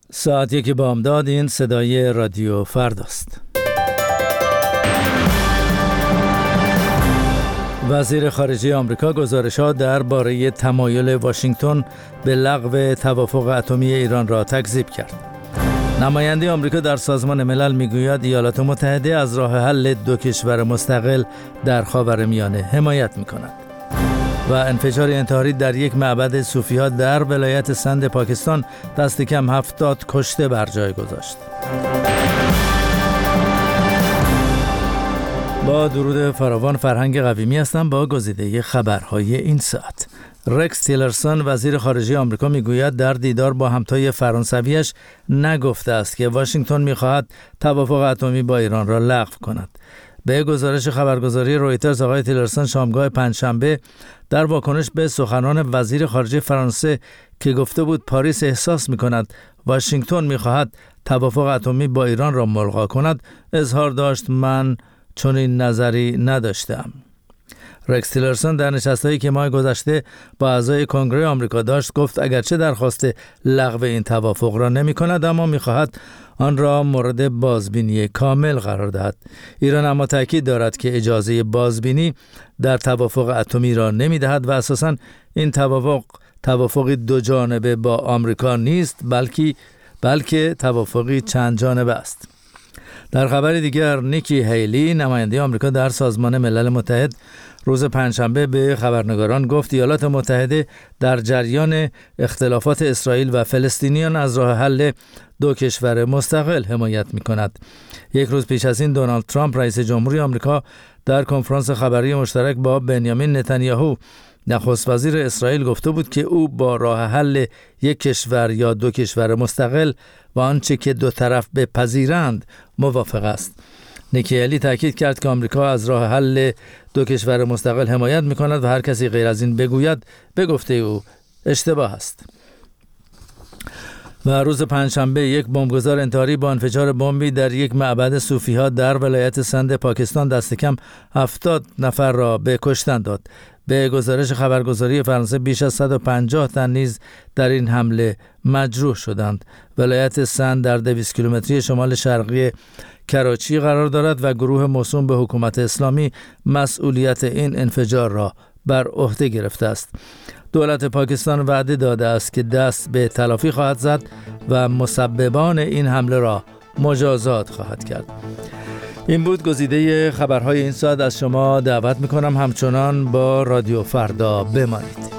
ساعت 1 بامداد. این صدای رادیو فرداست. وزیر خارجه آمریکا گزارش‌ها درباره تمایل واشنگتن به لغو توافق اتمی ایران را تکذیب کرد. نماینده آمریکا در سازمان ملل میگوید ایالات متحده از راه حل دو کشور مستقل در خاورمیانه حمایت می‌کند. و انفجار انتحاری در یک معبد صوفی‌ها در ولایت سند پاکستان دست کم 70 کشته بر جای گذاشت. با درود فراوان، فرهنگ قویمی هستم با گزیده خبرهای این ساعت. رکس تیلرسون وزیر خارجه آمریکا میگوید در دیدار با همتای فرانسویش نگفته است که واشنگتن میخواهد توافق اتمی با ایران را لغو کند. به گزارش خبرگزاری رویترز، آقای تیلرسون شامگاه پنجشنبه در واکنش به سخنان وزیر خارجه فرانسه که گفته بود پاریس احساس می‌کند واشنگتن می‌خواهد توافق اتمی با ایران را ملغا کند، اظهار داشت من چنین نظری نداشتم. رکس تیلرسون در نشست‌هایی که ماه گذشته با اعضای کنگره آمریکا داشت گفت اگرچه درخواست لغو این توافق را نمی‌کند، اما می‌خواهد آن را مورد بازبینی کامل قرار دهد. ایران اما تاکید دارد که اجازه بازبینی در توافق اتمی را نمی‌دهد و اساساً این توافقی دو جانبه با آمریکا نیست، بلکه توافقی چند جانبه است. در خبر دیگر، نیکی هیلی نماینده آمریکا در سازمان ملل متحد روز پنجشنبه به خبرنگاران گفت ایالات متحده در جریان اختلافات اسرائیل و فلسطینیان از راه حل دو کشور مستقل حمایت می‌کند. یک روز پیش از این دونالد ترامپ رئیس جمهوری آمریکا در کنفرانس خبری مشترک با بنیامین نتانیاهو نخست وزیر اسرائیل گفته بود که او با راه حل یک کشور یا دو کشور مستقل و آنچه که دو طرف بپذیرند موافق است. نیکی هیلی تاکید کرد که آمریکا از راه حل دو کشور مستقل حمایت می‌کند و هر کسی غیر از این بگوید به گفته او اشتباه است. و روز پنجشنبه یک بمبگذار انتحاری با انفجار بمبی در یک معبد صوفی‌ها در ولایت سند پاکستان دست کم 70 نفر را به کشتن داد. به گزارش خبرگزاری فرانسه بیش از 150 تن نیز در این حمله مجروح شدند. ولایت سند در 200 کیلومتری شمال شرقی کراچی قرار دارد و گروه موسوم به حکومت اسلامی مسئولیت این انفجار را بر عهده گرفته است. دولت پاکستان وعده داده است که دست به تلافی خواهد زد و مسببان این حمله را مجازات خواهد کرد. این بود گزیده خبرهای این ساعت. از شما دعوت میکنم همچنان با رادیو فردا بمانید.